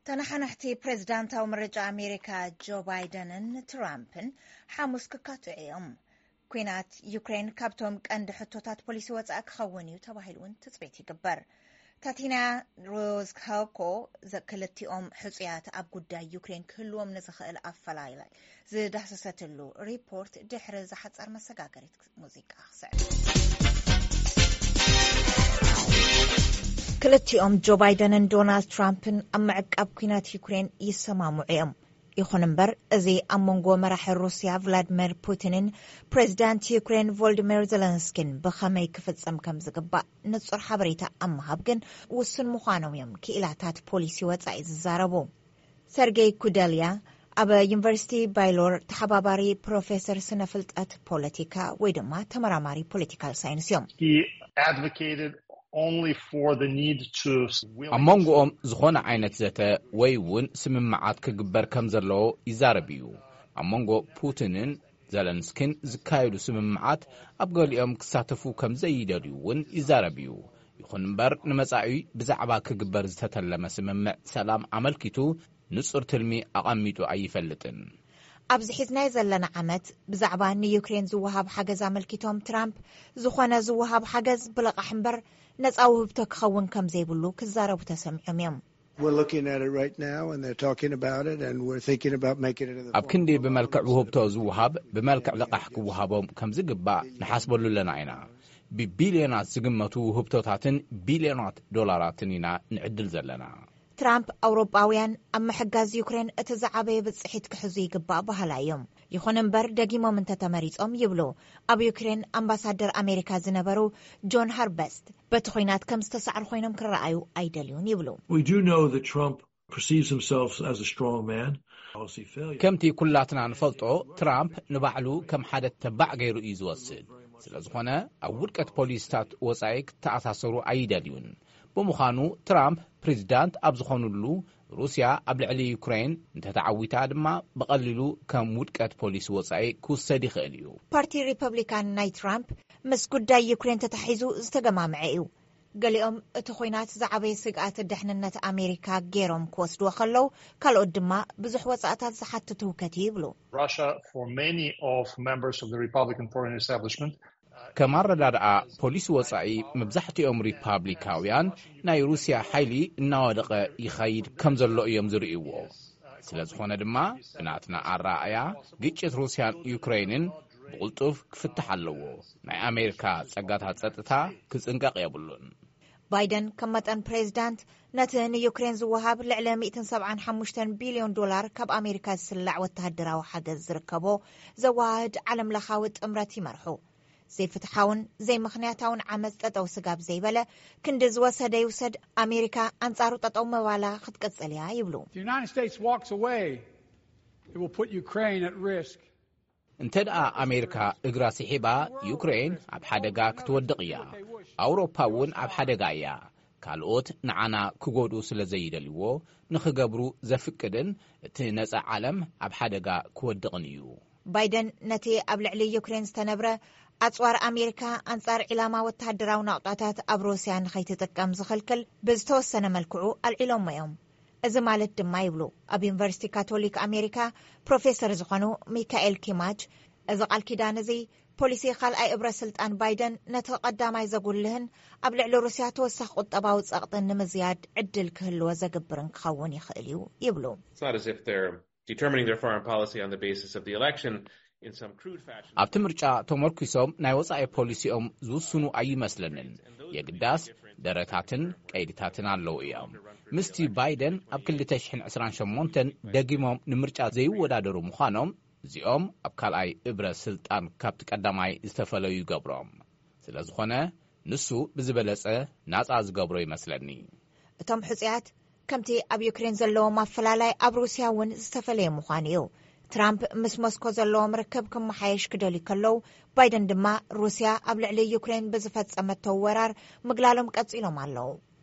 تنحنحتي بريزيدنتاو مرجع أمريكا جو بايدنن ترامبن حاموس ككاتعيهم كوينات يوكرين كابتوم كأند حطوتات بوليسي واتساق خوونيو تباهلون تثبيتي قبر تاتينا روز هاوكو زكلتيهم حصيات أب قدا يوكرين كلهم نزخل أفلايلا زي دحسستلو ريبورت دحر زحت أرما سقاقريت موزيكا خسر كلتيهم جو بايدن دونالد ترامبن أمعك أب كوينات يوكرين يسمامعيهم يخوننبر ازي امونغو مراح روسيا فلاديمير بوتين بريزيدنت يوكرين فولوديمير زيلنسكين بخمي كفصم كم زغبا نصر حبريتا امهابغن وسن مخانوم يم كيلاتات بوليسي وصاي ززاربو سيرجي كوداليا ابا يونيفرسيتي بايلور تحباباري بروفيسور سنفلطات بوليتيكا ويدما تمراماري بوليتيكال ساينس يوم he advocated only for the need to amongom zkhona aynet zete waywun simmaat kegber kam zelo izarabiyu amongo putinin zelenskin zikaydu simmaat abgaliam ksatefu kam zayidaliyun izarabiyu ይኹንበር ንመጻኢ ብዛዕባ ከግበር ዝተተለመ ስምምዕ ሰላም አመልኪቱ ንጹር ትልሚ አቃሚጡ አይፈልጥን ኣብዚ ሒዝናይ ዘለና ዓመት ብዛዕባ ንዩክሬን ዝወሃብ ሓገዝ አመልኪቶም ትራምፕ ዝኾነ ዝወሃብ ሓገዝ ብለቃሕ እምበር ነፃ ውህብቶ ክኸውን ከም ዘይብሉ ክዛረቡ ተሰሚዖም እዮም We're looking at it right now and they're talking about it and we're thinking about making it in the ኣብ ክንዲ ብመልክዕ ውህብቶ ዝወሃብ ብመልክዕ ለቃሕ ክወሃቦም ከም ዝግባእ ንሓስበሉ ለና ኢና ببليونات زغمتو هبطوتاتن بليونات دولاراتن ኢና ንዕድል ዘለና ትራምፕ አውሮፓውያን ኣብ መሕጋዝ ዩክሬን እተዛዓበየ ብጽሒት ክሕዙ ይግባእ ባህላዮም ይኹን እምበር ደጊሞም እንተተመሪጾም ይብሉ ኣብ ዩክሬን አምባሳደር አሜሪካ ዝነበሩ ጆን ሃርበስት በቲ ኹይናት ከም ዝተሳዕር ኾይኖም ክረኣዩ አይደልዩን ይብሉ We do know that Trump perceives himself as a strong man. ከምቲ ኩላትና ንፈልጦ ትራምፕ ንባዕሉ ከም ሓደ ተባዕ ገይሩ እዩ ዝወስድ ስለዝኾነ ኣብ ውድቀት ፖሊስታት ወጻኢ ክተኣሳሰሩ አይደልዩን ብምዃኑ ትራምፕ ፕሬዝዳንት ኣብ ዝኾኑሉ ሩስያ ኣብ ልዕሊ ዩክሬን እንተተዓዊታ ድማ በቀሊሉ ከም ውድቀት ፖሊስ ወጻኢ ክውሰድ ይኽእል እዩ ፓርቲ ሪፐብሊካን ናይ ትራምፕ ምስ ጉዳይ ዩክሬን ተታሒዙ ዝተገማምዐ እዩ ገሊኦም እቲ ኾይናት ዝዓበየ ስግኣት ድሕንነት ኣሜሪካ ገይሮም ክወስድዎ ከለዉ ካልኦት ድማ ብዙሕ ወጻእታት ዝሓትቱ ውከት ይብሉ Russia for many of members of the Republican foreign establishment ከማረዳድኣ ፖሊስ ወጻኢ መብዛሕትኦም ሪፐብሊካውያን ናይ ሩስያ ሓይሊ እናወደቐ ይኸይድ ከም ዘሎ እዮም ዝርእይዎ ስለዝኾነ ድማ ብናትና ኣረኣእያ ግጭት ሩስያን ዩክሬንን ብቁልጡፍ ክፍትሕ ኣለዎ ናይ ኣሜሪካ ጸጋታት ጸጥታ ክጽንቀቕ የብሉን ባይደን ከም መጠን ፕሬዝዳንት ነቲ ንዩክሬን ዝወሃብ ልዕሊ 175 ቢልዮን ዶላር ካብ ኣሜሪካ ዝስላዕ ወተሃደራዊ ሓገዝ ዝርከቦ ዘዋህድ ዓለም ለኻዊ ጥምረት ይመርሑ ዘይፍትሓውን ዘይምኽንያታውን ዓመፅ ጠጠው ስጋብ ዘይበለ ክንዲ ዝወሰደ ይውሰድ ኣሜሪካ አንጻሩ ጠጠው መባላ ክትቀጽል እያ ይብሉ The United States walks away it will put Ukraine at risk እንተደኣ ኣሜሪካ እግራ ሲሒባ ዩክሬን ኣብ ሓደጋ ክትወድቕ እያ ኣውሮፓ እውን ኣብ ሓደጋ እያ ካልኦት ንዓና ክጎድኡ ስለ ዘይደልይዎ ንኽገብሩ ዘፍቅድን እቲ ነፃ ዓለም ኣብ ሓደጋ ክወድቕን እዩ ባይደን ነቲ ኣብ ልዕሊ ዩክሬን ዝተነብረ ኣጽዋር ኣሜሪካ አንጻር ዒላማ ወተሃደራዊ ናውጣታት ኣብ ሩስያ ንኸይትጥቀም ዝኽልክል ብዝተወሰነ መልክዑ ኣልዒሎም እዮም እዚ ማለት ድማ ይብሉ ኣብ ዩኒቨርሲቲ ካቶሊክ ኣሜሪካ ፕሮፌሰር ዝኾኑ ሚካኤል ኪማጅ እዚ ቃል ኪዳን እዚ ፖሊሲ ካልኣይ እብረ ስልጣን ባይደን ነቲ ቀዳማይ ዘጉልህን ኣብ ልዕሊ ሩስያ ተወሳኺ ቁጠባዊ ጸቕጥን ንምዝያድ ዕድል ክህልዎ ዘግብርን ክኸውን ይኽእል እዩ ይብሉ It's not as if they're determining their foreign policy on the basis of the election in some crude fashion. ኣብቲ ምርጫ ተመርኪሶም ናይ ወጻኢ ፖሊሲኦም ዝውስኑ ኣይመስለንን የግዳስ ደረታትን ቀይድታትን ኣለዉ እዮም ምስቲ ባይደን ኣብ 2028 ደጊሞም ንምርጫ ዘይወዳደሩ ምዃኖም እዚኦም ኣብ ካልኣይ እብረ ስልጣን ካብቲ ቀዳማይ ዝተፈለዩ ይገብሮም ስለዝኾነ ንሱ ብዝበለጸ ናጻ ዝገብሮ ይመስለኒ እቶም ሕጽያት ከምቲ ኣብ ዩክሬን ዘለዎም ኣፈላላይ ኣብ ሩስያ እውን ዝተፈለየ ምዃኑ እዩ ትራምፕ ምስ ሞስኮ ዘለዎም ርክብ ክመሓየሽ ክደልዩ ከለዉ ባይደን ድማ ሩስያ ኣብ ልዕሊ ዩክሬን ብዝፈጸመቶ ወራር ምግላሎም ቀጺሎም ኣለዉ